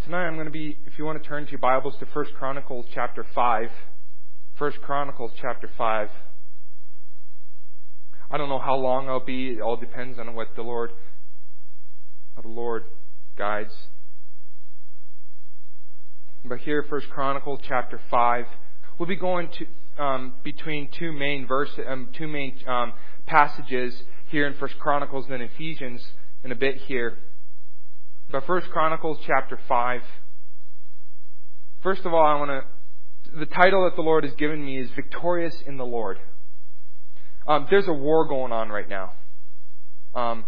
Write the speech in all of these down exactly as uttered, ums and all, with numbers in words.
Tonight I'm going to be, if you want to turn to your Bibles to First Chronicles chapter five. First Chronicles chapter five. I don't know how long I'll be. It all depends on what the Lord, how the Lord guides. But here, First Chronicles chapter five, we'll be going to um, between two main verses, um, two main um, passages here in First Chronicles and then Ephesians in a bit here. But First Chronicles chapter five. First of all, I want to. The title that the Lord has given me is "Victorious in the Lord." Um, there's a war going on right now. Um,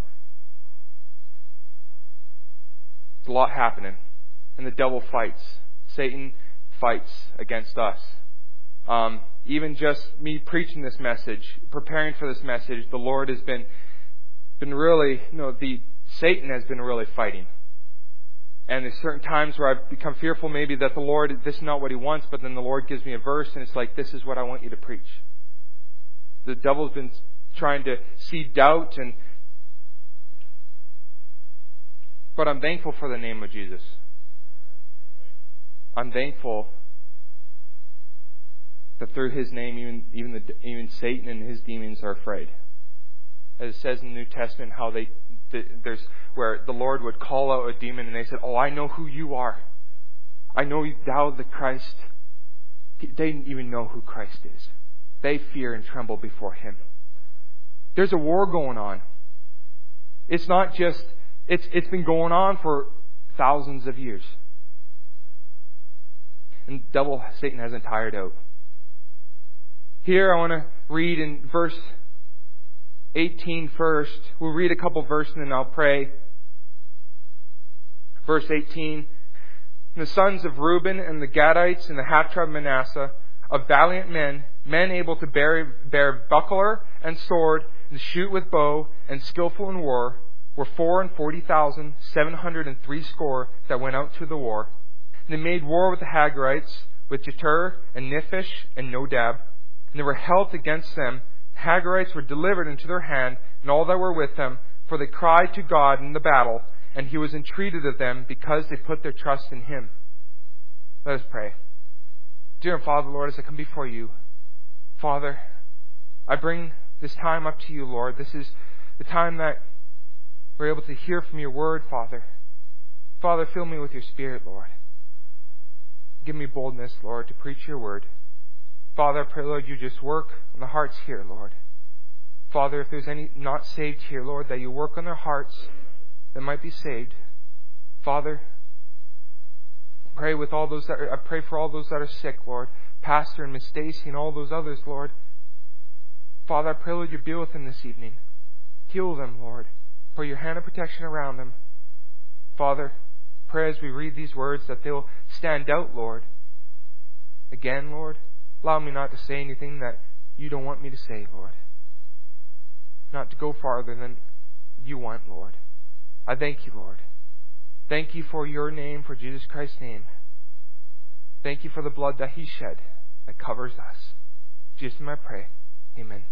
there's a lot happening, and the devil fights. Satan fights against us. Um, even just me preaching this message, preparing for this message, the Lord has been been really, you know, the Satan has been really fighting. And there's certain times where I've become fearful maybe that the Lord, this is not what He wants, but then the Lord gives me a verse and it's like, this is what I want you to preach. The devil's been trying to seed doubt, and but I'm thankful for the name of Jesus. I'm thankful that through His name, even even the, even Satan and his demons are afraid. As it says in the New Testament, how they there's where the Lord would call out a demon, and they said, "Oh, I know who you are. I know thou the Christ." They didn't even know who Christ is. They fear and tremble before Him. There's a war going on. It's not just it's it's been going on for thousands of years. And the devil, Satan, hasn't tired out. Here I want to read in verse eighteen first. We'll read a couple verses and then I'll pray. Verse eighteen. The sons of Reuben and the Gadites and the half tribe of Manasseh, of valiant men, men able to bear, bear buckler and sword, and shoot with bow, and skillful in war, were four and forty thousand, seven hundred and three score that went out to the war. And they made war with the Hagarites, with Jetur and Nephish and Nodab, and they were helped against them. Hagarites were delivered into their hand, and all that were with them, for they cried to God in the battle, and He was entreated of them, because they put their trust in Him. Let us pray. Dear Father, Lord, as I come before You, Father, I bring this time up to You, Lord. This is the time that we're able to hear from Your Word, Father. Father, fill me with Your Spirit, Lord. Give me boldness, Lord, to preach Your Word. Father, I pray, Lord, You just work on the hearts here, Lord. Father, if there's any not saved here, Lord, that You work on their hearts that might be saved. Father, pray with all those that are, I pray for all those that are sick, Lord. Pastor and Miss Stacy and all those others, Lord. Father, I pray, Lord, You be with them this evening. Heal them, Lord. Put Your hand of protection around them. Father, pray as we read these words that they'll stand out, Lord. Again, Lord, allow me not to say anything that You don't want me to say, Lord. Not to go farther than You want, Lord. I thank You, Lord. Thank You for Your name, for Jesus Christ's name. Thank You for the blood that He shed that covers us. In Jesus' name I pray. Amen.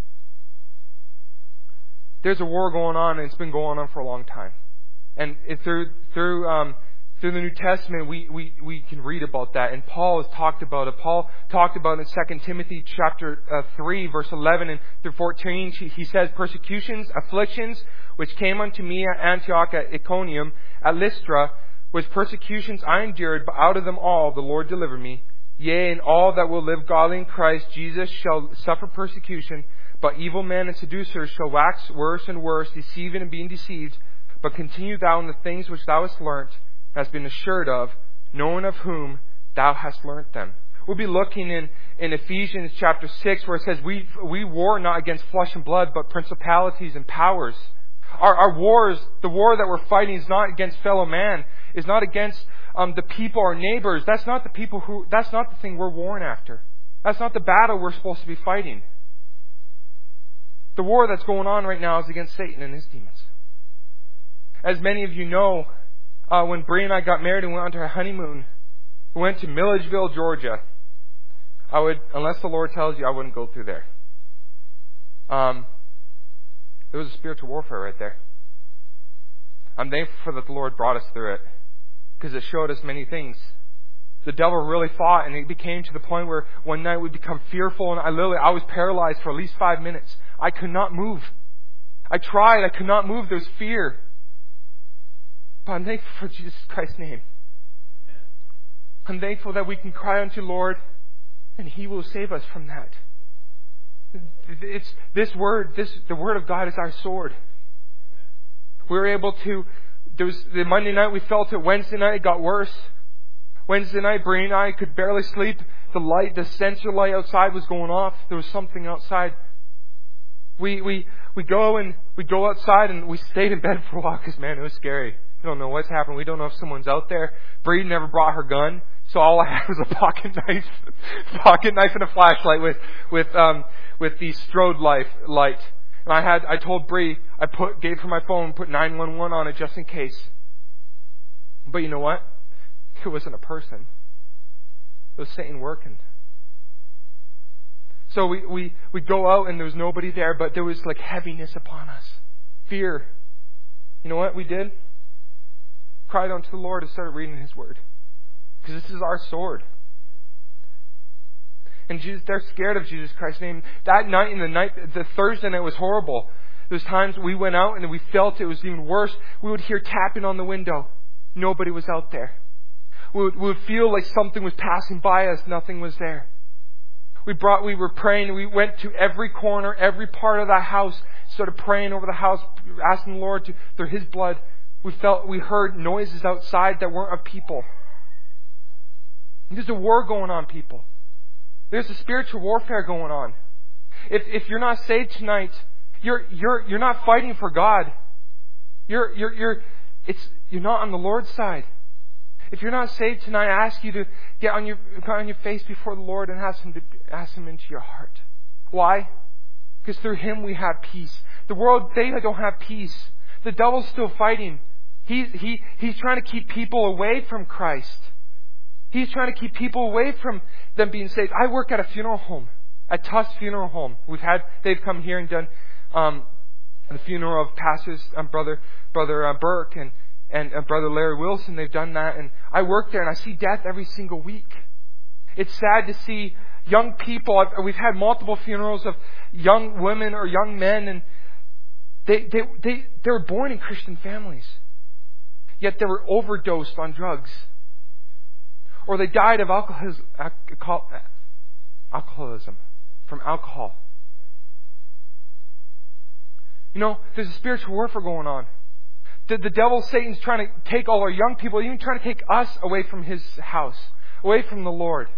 There's a war going on, and it's been going on for a long time. And it, through through um, through the New Testament, we, we, we can read about that. And Paul has talked about it. Paul talked about it in Second Timothy chapter uh, three, verse eleven and through fourteen. He says, "Persecutions, afflictions, which came unto me at Antioch, at Iconium, at Lystra, was persecutions I endured, but out of them all the Lord delivered me. Yea, and all that will live godly in Christ Jesus shall suffer persecution, but evil men and seducers shall wax worse and worse, deceiving and being deceived. But continue thou in the things which thou hast learnt, hast been assured of, knowing of whom thou hast learnt them." We'll be looking in, in Ephesians chapter six, where it says, we, we war not against flesh and blood, but principalities and powers. Our, our wars, the war that we're fighting is not against fellow man, is not against um, the people, our neighbors. That's not the people who, that's not the thing we're warring after. That's not the battle we're supposed to be fighting. The war that's going on right now is against Satan and his demons. As many of you know, uh, when Bree and I got married and went on to our honeymoon, we went to Milledgeville, Georgia. I would, unless the Lord tells you, I wouldn't go through there. Um, there was a spiritual warfare right there. I'm thankful for that the Lord brought us through it. because it showed us many things. The devil really fought, and it became to the point where one night we'd become fearful, and I literally, I was paralyzed for at least five minutes. I could not move. I tried, I could not move. There was fear. But I'm thankful for Jesus Christ's name. I'm thankful that we can cry unto the Lord, and He will save us from that. It's this word, this the Word of God is our sword. We were able to, there was the Monday night we felt it, Wednesday night it got worse. Wednesday night, Bree and I could barely sleep. The light, the sensor light outside was going off. There was something outside. We we we go and we go outside and we stayed in bed for a while because, man, it was scary. We don't know what's happening. We don't know if someone's out there. Bree never brought her gun, so all I had was a pocket knife, pocket knife and a flashlight with with um with the strode light light. And I had I told Bree, I put gave her my phone, put nine one one on it just in case. But you know what? It wasn't a person. It was Satan working. So we, we, we go out and there was nobody there, but there was like heaviness upon us. Fear. You know what we did? Cried unto the Lord and started reading His Word. Because this is our sword. And Jesus, they're scared of Jesus Christ's name. That night, in the night, the Thursday night was horrible. There's times we went out and we felt it was even worse. We would hear tapping on the window. Nobody was out there. We would, we would feel like something was passing by us. Nothing was there. We brought, we were praying. We went to every corner, every part of that house. Started praying over the house, asking the Lord to, through His blood. We felt, we heard noises outside that weren't of people. There's a war going on, people. There's a spiritual warfare going on. If if you're not saved tonight, you're you're you're not fighting for God. You're you're you're it's you're not on the Lord's side. If you're not saved tonight, I ask you to get on your get on your face before the Lord and ask Him to ask Him into your heart. Why? Because through Him we have peace. The world, they don't have peace. The devil's still fighting. He he he's trying to keep people away from Christ. He's trying to keep people away from them being saved. I work at a funeral home, at Tufts Funeral Home. We've had they've come here and done um, the funeral of pastors, um, brother brother uh, Burke and. And uh, Brother Larry Wilson, they've done that. And I work there and I see death every single week. It's sad to see young people. I've, we've had multiple funerals of young women or young men, and they, they, they, they were born in Christian families. Yet they were overdosed on drugs. Or they died of alcoholism, alcoholism from alcohol. You know, there's a spiritual warfare going on. The, the devil, Satan's trying to take all our young people, even trying to take us away from his house, away from the Lord.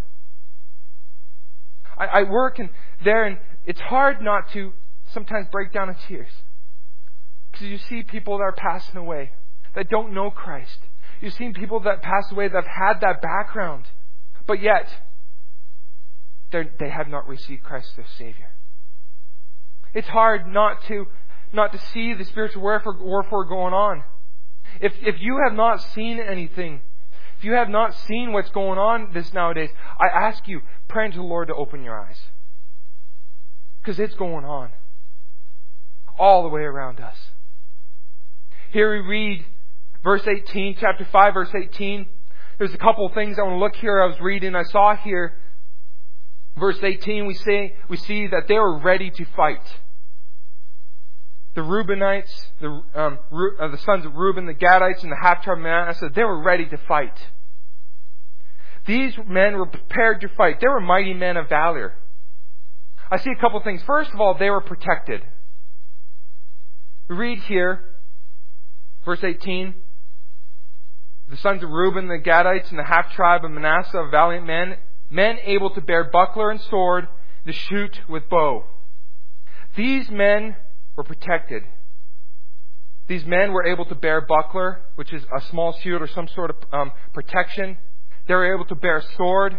I, I work in there, and it's hard not to sometimes break down in tears. Because you see people that are passing away, that don't know Christ. You've seen people that pass away that have had that background, but yet they have not received Christ as Savior. It's hard not to Not to see the spiritual warfare, warfare going on. If if you have not seen anything, if you have not seen what's going on this nowadays, I ask you, pray to the Lord to open your eyes. Because it's going on. All the way around us. Here we read verse eighteen, chapter five, verse eighteen. There's a couple of things I want to look here. I was reading, I saw here, verse eighteen, we say we see that they were ready to fight. The Reubenites, the, um, uh, the sons of Reuben, the Gadites, and the half-tribe of Manasseh, they were ready to fight. These men were prepared to fight. They were mighty men of valor. I see a couple of things. First of all, they were protected. We read here, verse eighteen, the sons of Reuben, the Gadites, and the half-tribe of Manasseh are valiant men, men able to bear buckler and sword, to shoot with bow. These men were protected. These men were able to bear buckler, which is a small shield or some sort of um, protection. They were able to bear a sword.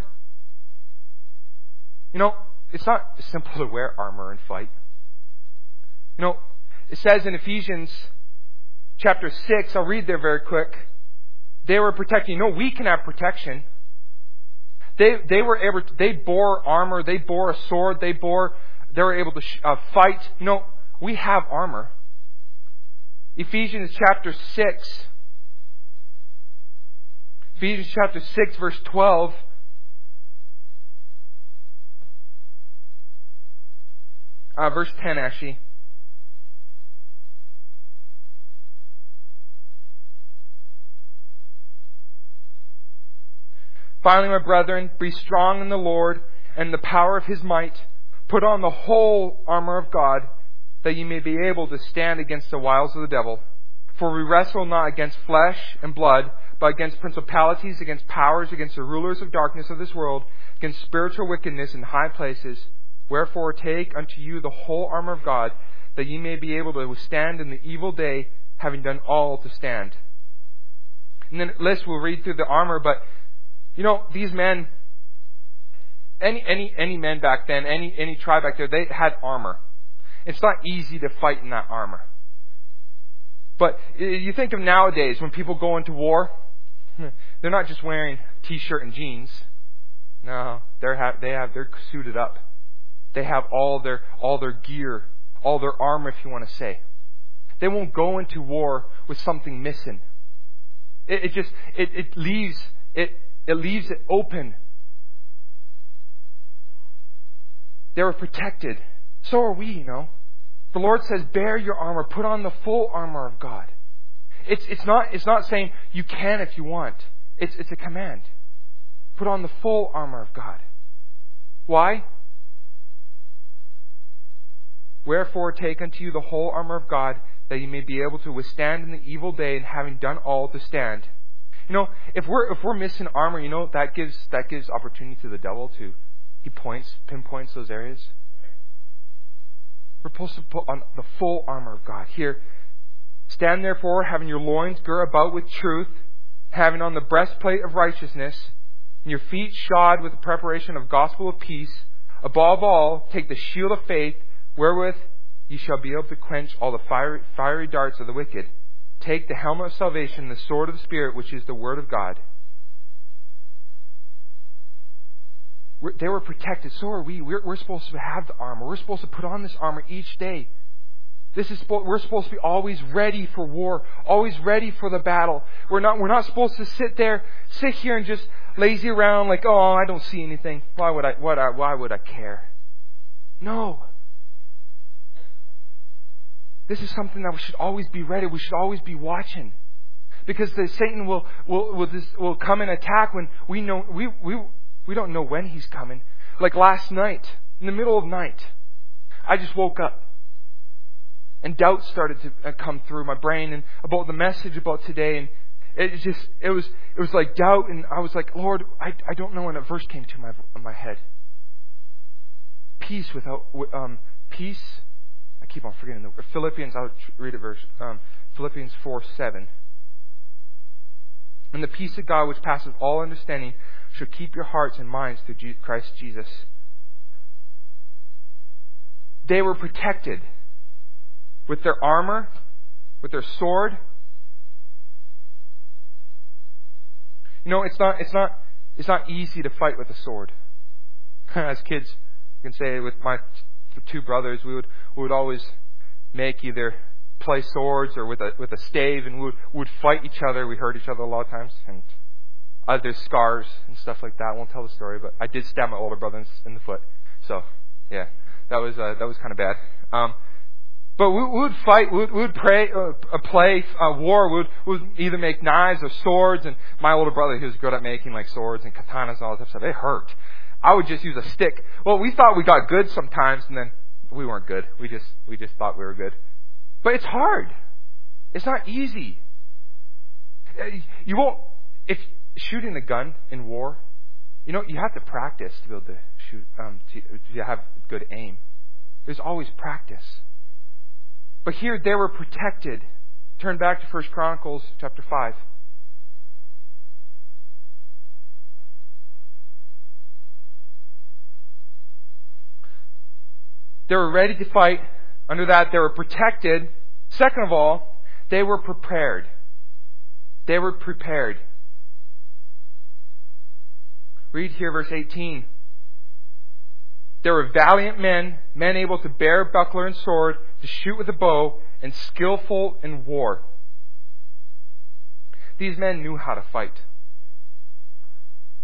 You know, it's not simple to wear armor and fight. You know, it says in Ephesians chapter six, I'll read there very quick. They were protecting. You know, we can have protection. They they were able to, they bore armor, they bore a sword, they bore, they were able to uh, fight. You know, we have armor. Ephesians chapter six, Ephesians chapter six, verse twelve. Uh, verse ten, actually. Finally, my brethren, be strong in the Lord and in the power of His might. Put on the whole armor of God, that ye may be able to stand against the wiles of the devil. For we wrestle not against flesh and blood, but against principalities, against powers, against the rulers of darkness of this world, against spiritual wickedness in high places. Wherefore take unto you the whole armor of God, that ye may be able to withstand in the evil day, having done all to stand. And then list, we'll read through the armor, but you know, these men, any any any men back then, any any tribe back there, they had armor. It's not easy to fight in that armor. But you think of nowadays when people go into war, they're not just wearing t-shirt and jeans. No, they're have they have they're suited up. They have all their all their gear, all their armor, if you want to say. They won't go into war with something missing. It, it just it, it leaves it it leaves it open. They were protected. So are we, you know. The Lord says, bear your armor, put on the full armor of God. It's it's not it's not saying you can if you want. It's it's a command. Put on the full armor of God. Why? Wherefore take unto you the whole armor of God, that you may be able to withstand in the evil day, and having done all to stand. You know, if we're if we're missing armor, you know, that gives that gives opportunity to the devil to he points pinpoints those areas. We're supposed to put on the full armor of God. Here, stand therefore, having your loins girt about with truth, having on the breastplate of righteousness, and your feet shod with the preparation of gospel of peace. Above all, take the shield of faith, wherewith ye shall be able to quench all the fiery, fiery darts of the wicked. Take the helmet of salvation, the sword of the Spirit, which is the word of God. We're, they were protected. So are we. We're, we're supposed to have the armor. We're supposed to put on this armor each day. This is we're supposed to be always ready for war, always ready for the battle. We're not we're not supposed to sit there, sit here and just lazy around like, oh, I don't see anything. Why would I? What? I, why would I care? No. This is something that we should always be ready. We should always be watching, because the Satan will will will, this, will come and attack when we know we we. We don't know when he's coming. Like last night, in the middle of night, I just woke up and doubt started to come through my brain and about the message about today. And it just, it was, it was like doubt. And I was like, Lord, I, I don't know when a verse came to my, my head. Peace without, um, peace. I keep on forgetting the Philippians. I'll read a verse. Um, Philippians four seven. And the peace of God, which passeth all understanding, shall keep your hearts and minds through Christ Jesus. They were protected with their armor, with their sword. You know, it's not it's not it's not easy to fight with a sword. As kids, you can say with my two brothers, we would we would always make either play swords or with a with a stave, and we would, we would fight each other. We hurt each other a lot of times, and Uh, there's scars and stuff like that. I won't tell the story, but I did stab my older brother in, in the foot. So, yeah, that was uh, that was kind of bad. Um, but we, we would fight. We would, we would pray, uh, play uh, war. We would, we would either make knives or swords. And my older brother, he was good at making like swords and katanas and all that stuff. It hurt. I would just use a stick. Well, we thought we got good sometimes, and then we weren't good. We just we just thought we were good. But it's hard. It's not easy. You won't if. Shooting a gun in war, you know, you have to practice to be able to shoot, um, to, to have good aim. There's always practice. But here they were protected. Turn back to First Chronicles chapter five. They were ready to fight. Under that, they were protected. Second of all, they were prepared. They were prepared. Read here verse eighteen. There were valiant men, men able to bear buckler and sword, to shoot with a bow, and skillful in war. These men knew how to fight.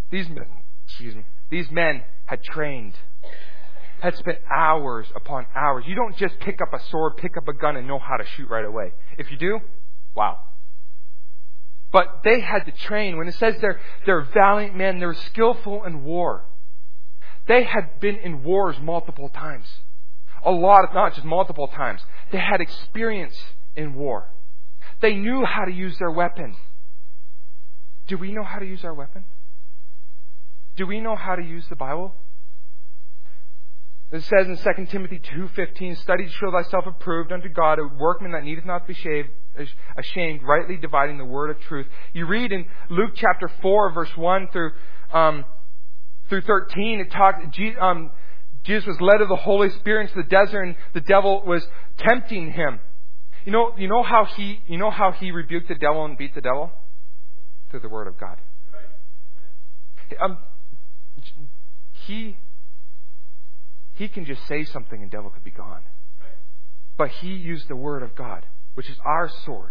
These men, excuse me, these men had trained, had spent hours upon hours. You don't just pick up a sword, pick up a gun, and know how to shoot right away. If you do, wow. But they had to train. When it says they're, they're valiant men, they're skillful in war. They had been in wars multiple times. A lot, of, not just multiple times. They had experience in war. They knew how to use their weapon. Do we know how to use our weapon? Do we know how to use the Bible? It says in Second Timothy two fifteen, study to show thyself approved unto God, a workman that needeth not be shaved, ashamed, rightly dividing the word of truth. You read in Luke chapter four, verse one through um, through thirteen, it talks. Um, Jesus was led of the Holy Spirit into the desert, and the devil was tempting him. You know, you know how he, you know how he rebuked the devil and beat the devil? Through the word of God. Um, he. He can just say something and the devil could be gone. But he used the word of God, which is our sword.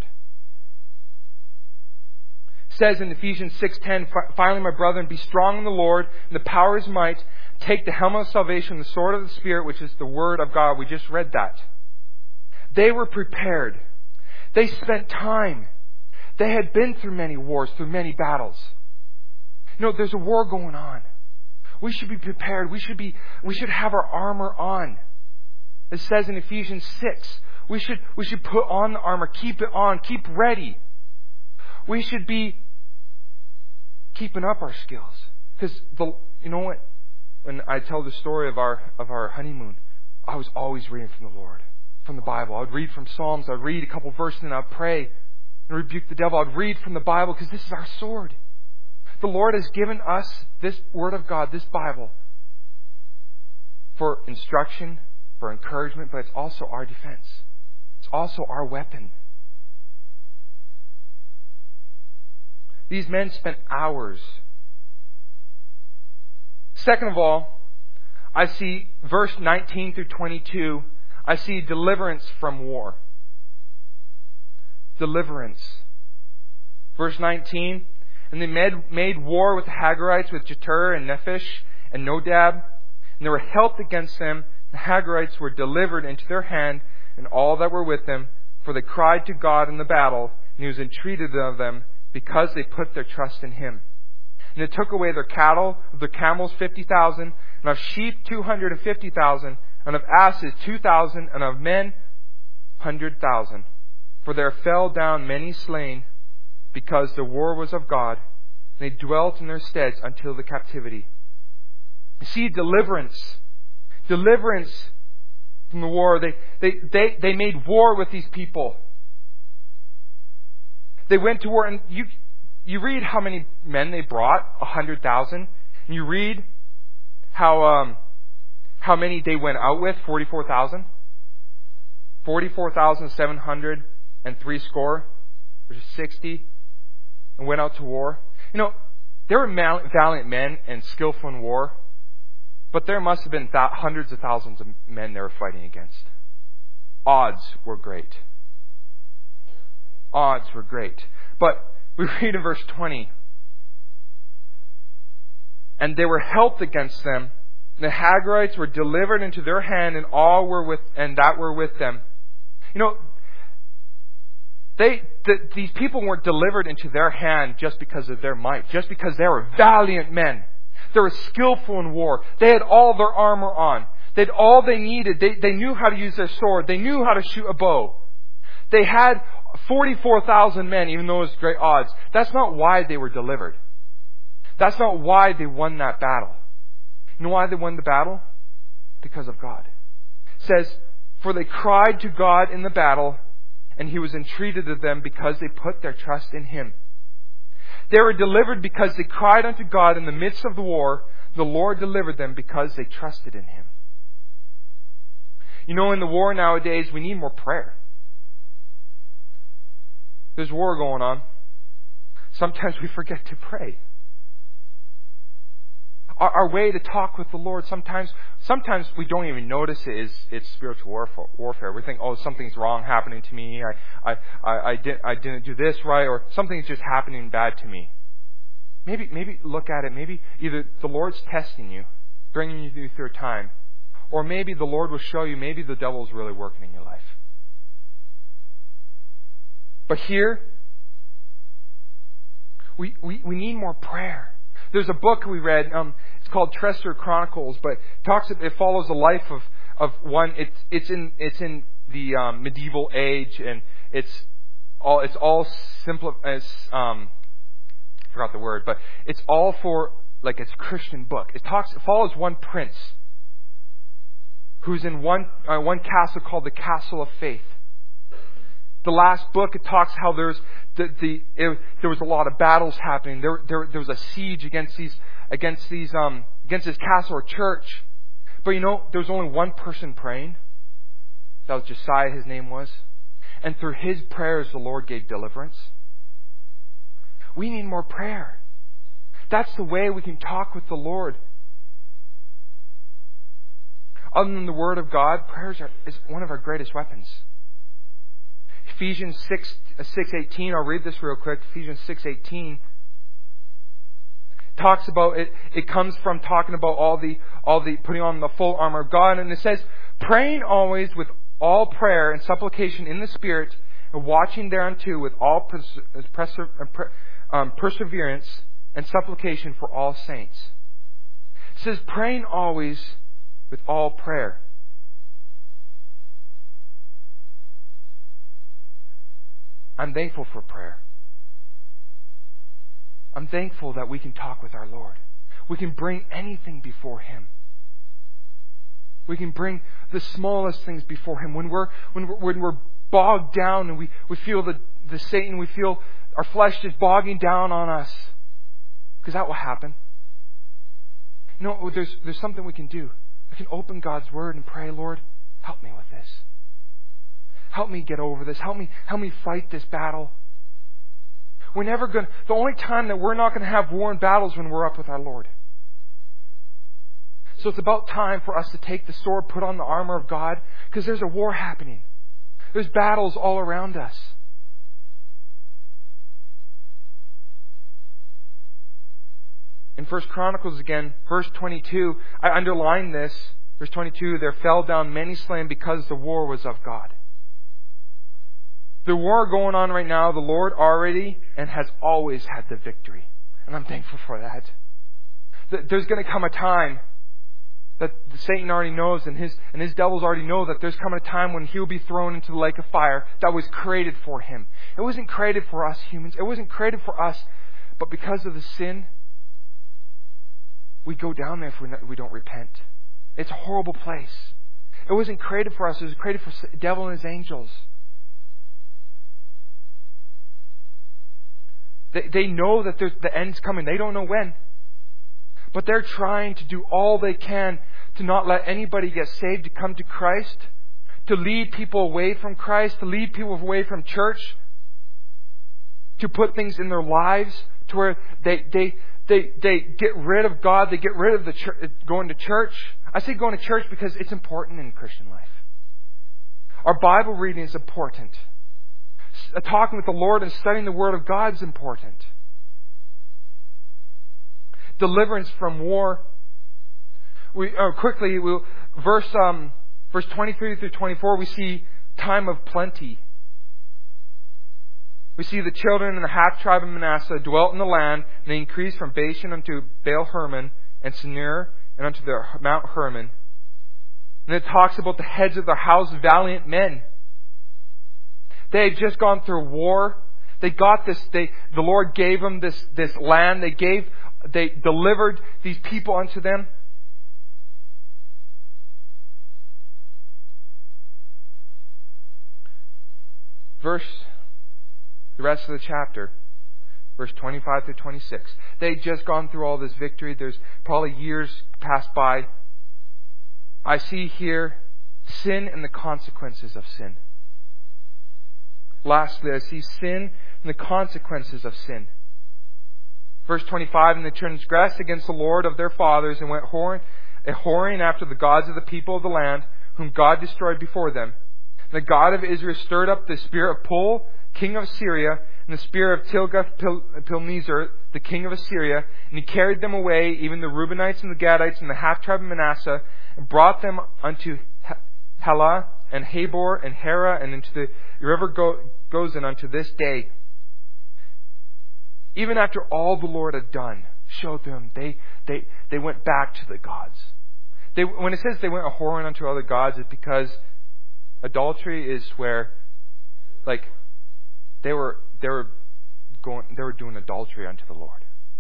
It says in Ephesians six ten, finally, my brethren, be strong in the Lord and the power of his might. Take the helmet of salvation, the sword of the Spirit, which is the word of God. We just read that. They were prepared. They spent time. They had been through many wars, through many battles. You know, there's a war going on. We should be prepared. We should be, we should have our armor on. It says in Ephesians six, we should, we should put on the armor, keep it on, keep ready. We should be keeping up our skills. Because the, you know what? When I tell the story of our, of our honeymoon, I was always reading from the Lord, from the Bible. I would read from Psalms. I'd read a couple verses and I'd pray and rebuke the devil. I'd read from the Bible because this is our sword. The Lord has given us this Word of God, this Bible, for instruction, for encouragement, but it's also our defense. It's also our weapon. These men spent hours. Second of all, I see verse nineteen through twenty-two, I see deliverance from war. Deliverance. Verse nineteen, and they made, made war with the Hagarites, with Jetur and Nephish and Nodab. And they were helped against them. The Hagarites were delivered into their hand, and all that were with them. For they cried to God in the battle, and he was entreated of them, because they put their trust in him. And they took away their cattle, of their camels fifty thousand, and of sheep two hundred and fifty thousand, and of asses two thousand, and of men hundred thousand. For there fell down many slain, because the war was of God, and they dwelt in their steads until the captivity. You see, deliverance. Deliverance from the war. They, they, they, they made war with these people. They went to war, and you, you read how many men they brought, a hundred thousand, and you read how, um, how many they went out with, forty-four thousand. forty-four thousand seven hundred and three score, which is sixty. And went out to war. You know, there were valiant men and skillful in war, but there must have been th- hundreds of thousands of men they were fighting against. Odds were great. Odds were great. But we read in verse twenty, and they were helped against them. The Hagarites were delivered into their hand, and all were with, and that were with them. You know, They, the, these people weren't delivered into their hand just because of their might, just because they were valiant men. They were skillful in war. They had all their armor on. They had all they needed. They, they knew how to use their sword. They knew how to shoot a bow. They had forty-four thousand men, even though it was great odds. That's not why they were delivered. That's not why they won that battle. You know why they won the battle? Because of God. It says, for they cried to God in the battle, and he was entreated of them because they put their trust in him. They were delivered because they cried unto God in the midst of the war. The Lord delivered them because they trusted in him. You know, in the war nowadays, we need more prayer. There's war going on. Sometimes we forget to pray. Our, our way to talk with the Lord, sometimes sometimes we don't even notice it is it's spiritual warfare. We think, oh, something's wrong happening to me. I I, I, I, did, I didn't do this right, or something's just happening bad to me. maybe maybe look at it. Maybe either the Lord's testing you, bringing you through a time, or maybe the Lord will show you maybe the devil's really working in your life. But here, we, we, we need more prayer. There's a book we read, um, it's called Tresser Chronicles, but it talks, it follows the life of, of one, it's, it's in, it's in the, um, medieval age, and it's all, it's all simple, as, um, I forgot the word, but it's all for, like, it's a Christian book. It talks, it follows one prince who's in one, uh, one castle called the Castle of Faith. The last book, it talks how there's the, the it, there was a lot of battles happening. There, there, there was a siege against these, against these, um, against this castle or church. But you know, there was only one person praying. That was Josiah, his name was. And through his prayers, the Lord gave deliverance. We need more prayer. That's the way we can talk with the Lord. Other than the Word of God, prayers are, is one of our greatest weapons. Ephesians six eighteen, I'll read this real quick. Ephesians six eighteen talks about it. It comes from talking about all the all the putting on the full armor of God, and it says, praying always with all prayer and supplication in the Spirit, and watching thereunto with all pers- perse- um, perseverance and supplication for all saints. It says, praying always with all prayer. I'm thankful for prayer. I'm thankful that we can talk with our Lord. We can bring anything before Him. We can bring the smallest things before Him. When we're when we're, when we're bogged down and we, we feel the, the Satan, we feel our flesh just bogging down on us. Because that will happen. You know, there's there's something we can do. We can open God's Word and pray, Lord, help me with this. Help me get over this. Help me, help me fight this battle. We're never going to, the only time that we're not going to have war and battles when we're up with our Lord. So it's about time for us to take the sword, put on the armor of God, because there's a war happening. There's battles all around us. In First Chronicles again, verse twenty-two, I underline this. Verse twenty-two, there fell down many slain because the war was of God. The war going on right now, the Lord already and has always had the victory. And I'm thankful for that. There's going to come a time that Satan already knows and his and his devils already know that there's coming a time when he'll be thrown into the lake of fire that was created for him. It wasn't created for us humans. It wasn't created for us. But because of the sin, we go down there if we we don't repent. It's a horrible place. It wasn't created for us. It was created for the devil and his angels. They, they know that there's, the end's coming. They don't know when. But they're trying to do all they can to not let anybody get saved, to come to Christ, to lead people away from Christ, to lead people away from church, to put things in their lives to where they they they, they get rid of God, they get rid of the church, going to church. I say going to church because it's important in Christian life. Our Bible reading is important. Talking with the Lord and studying the Word of God is important. Deliverance from war. We uh, quickly we'll, verse um, verse twenty-three through twenty-four. We see time of plenty. We see the children in the half tribe of Manasseh dwelt in the land, and they increased from Bashan unto Baal Hermon and Sinir and unto the Mount Hermon. And it talks about the heads of their house, valiant men. They had just gone through war. They got this. They, the Lord gave them this, this land. They gave, they delivered these people unto them. Verse, the rest of the chapter, verse twenty-five through twenty-six. They had just gone through all this victory. There's probably years passed by. I see here sin and the consequences of sin. Lastly, I see sin and the consequences of sin. Verse twenty-five, and they transgressed against the Lord of their fathers and went whoring, whoring after the gods of the people of the land, whom God destroyed before them. And the God of Israel stirred up the spirit of Pul, king of Syria, and the spirit of Tilgath-Pilneser, the king of Assyria, and he carried them away, even the Reubenites and the Gadites and the half-tribe of Manasseh, and brought them unto Helah and Habor and Hara and into the river Gozan unto this day. Even after all the Lord had done, showed them, they they they went back to the gods. They, when it says they went a whoring unto other gods, it's because adultery is where, like, they were they were going they were doing adultery unto the Lord.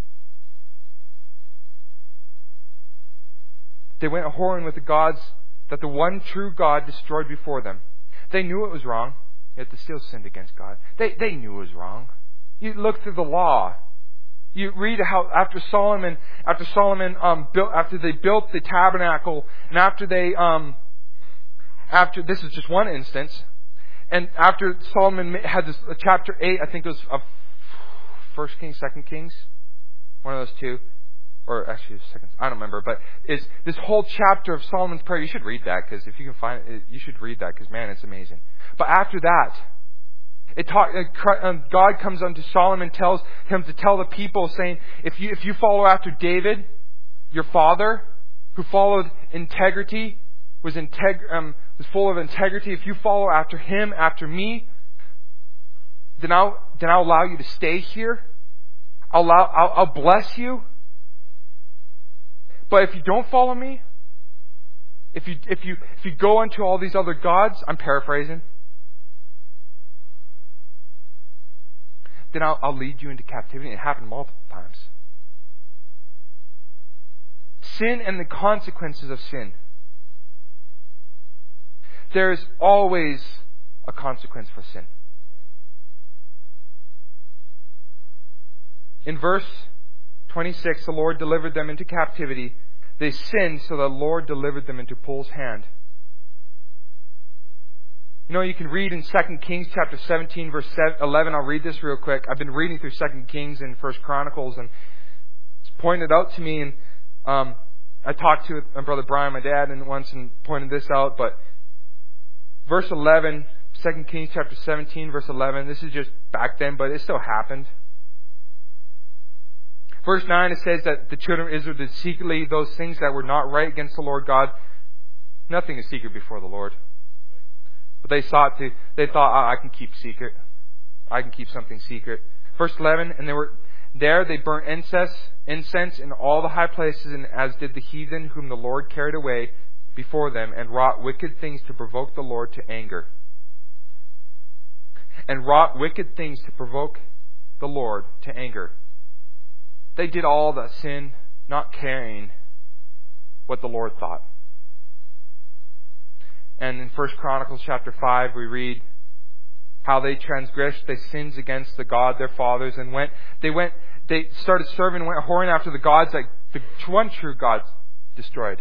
They went a whoring with the gods that the one true God destroyed before them. They knew it was wrong, yet they still sinned against God. They they knew it was wrong. You look through the law. You read how after Solomon, after Solomon um, built, after they built the tabernacle, and after they, um, after this is just one instance, and after Solomon had this uh, chapter eight, I think it was of First Kings, Second Kings, one of those two, or actually Second, I don't remember, but is this whole chapter of Solomon's prayer. You should read that because if you can find it, you should read that because man, it's amazing. But after that. It talk, God comes unto Solomon, tells him to tell the people, saying, if you if you follow after David, your father, who followed integrity, was integ- um, was full of integrity, if you follow after him, after me, then I'll then I'll allow you to stay here. I'll allow I'll, I'll bless you. But if you don't follow me, if you if you if you go unto all these other gods, I'm paraphrasing. Then I'll, I'll lead you into captivity. It happened multiple times. Sin and the consequences of sin. There's always a consequence for sin. In verse twenty-six, the Lord delivered them into captivity. They sinned, so the Lord delivered them into Pul's hand. You know, you can read in Second Kings chapter seventeen, verse eleven. I'll read this real quick. I've been reading through Second Kings and First Chronicles, and it's pointed out to me. And um, I talked to my brother Brian, my dad, and once and pointed this out. But verse eleven, Second Kings chapter seventeen, verse eleven. This is just back then, but it still happened. Verse nine, it says that the children of Israel did secretly those things that were not right against the Lord God. Nothing is secret before the Lord. But they sought to, they thought, oh, I can keep secret. I can keep something secret. Verse eleven, and they were there, they burnt incense, incense in all the high places, and as did the heathen whom the Lord carried away before them, and wrought wicked things to provoke the Lord to anger. And wrought wicked things to provoke the Lord to anger. They did all the sin, not caring what the Lord thought. And in First Chronicles chapter five, we read how they transgressed, they sinned against the God their fathers, and went. They went. They started serving, and went whoring after the gods that the one true God destroyed.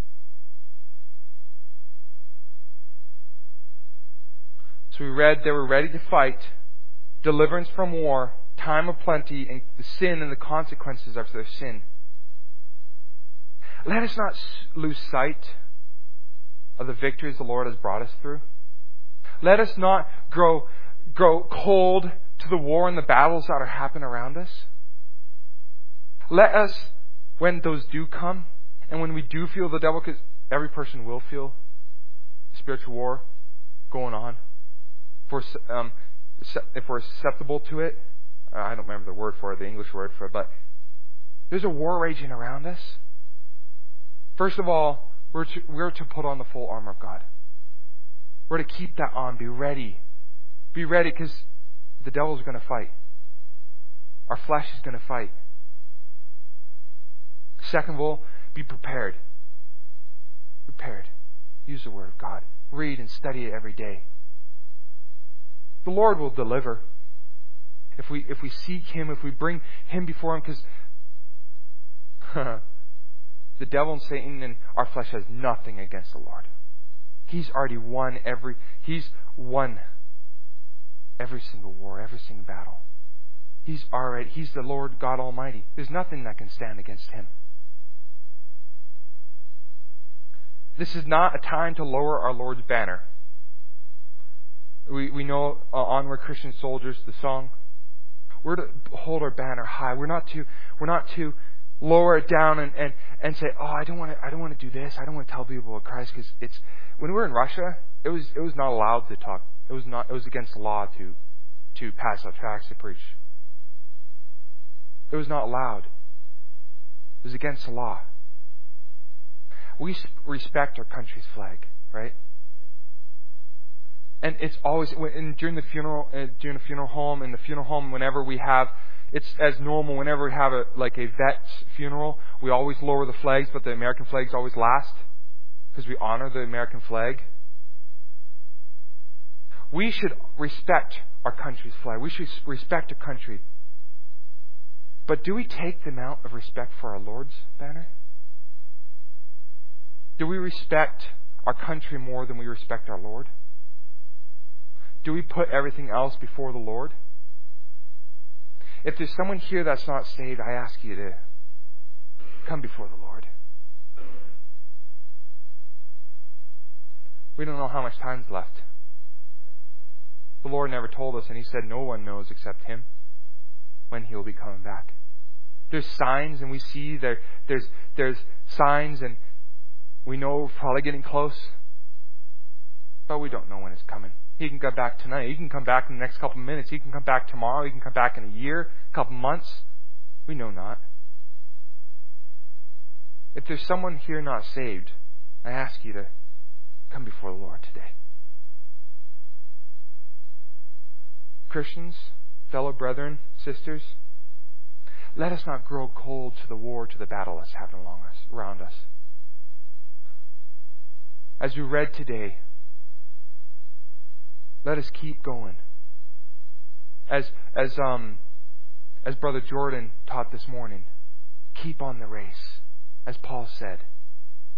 So we read they were ready to fight, deliverance from war, time of plenty, and the sin and the consequences of their sin. Let us not lose sight of the victories the Lord has brought us through. Let us not grow grow cold to the war and the battles that are happening around us. Let us, when those do come, and when we do feel the devil, because every person will feel spiritual war going on, if we're, um, if we're susceptible to it, uh, I don't remember the word for it, the English word for it, but there's a war raging around us. First of all, We're to, we're to put on the full armor of God. We're to keep that on. Be ready. Be ready because the devil's going to fight. Our flesh is going to fight. Second of all, be prepared. Prepared. Use the Word of God. Read and study it every day. The Lord will deliver. If we if we seek Him, if we bring Him before Him, because the devil and Satan and our flesh has nothing against the Lord. He's already won every, He's won every single war, every single battle. He's already, He's the Lord God Almighty. There's nothing that can stand against Him. This is not a time to lower our Lord's banner. We we know uh, Onward Christian Soldiers, the song. We're to hold our banner high. We're not to, we're not to lower it down and, and, and say, oh, I don't want to, I don't want to do this. I don't want to tell people about Christ, because it's, when we were in Russia, it was, it was not allowed to talk. It was not, it was against the law to, to pass out tracts to preach. It was not allowed. It was against the law. We respect our country's flag, right? And it's always, in, during the funeral, uh, during the funeral home, in the funeral home, whenever we have, it's as normal, whenever we have a, like a vet's funeral, we always lower the flags, but the American flags always last, because we honor the American flag. We should respect our country's flag. We should respect our country. But do we take the amount of respect for our Lord's banner? Do we respect our country more than we respect our Lord? Do we put everything else before the Lord? If there's someone here that's not saved, I ask you to come before the Lord. We don't know how much time's left. The Lord never told us, and He said no one knows except Him when He will be coming back. There's signs, and we see there, there's there's signs, and we know we're probably getting close, but we don't know when it's coming. He can come back tonight. He can come back in the next couple of minutes. He can come back tomorrow. He can come back in a year, a couple months. We know not. If there's someone here not saved, I ask you to come before the Lord today. Christians, fellow brethren, sisters, let us not grow cold to the war, to the battle that's happening along us, around us. As we read today, let us keep going. As as um as Brother Jordan taught this morning, keep on the race, as Paul said.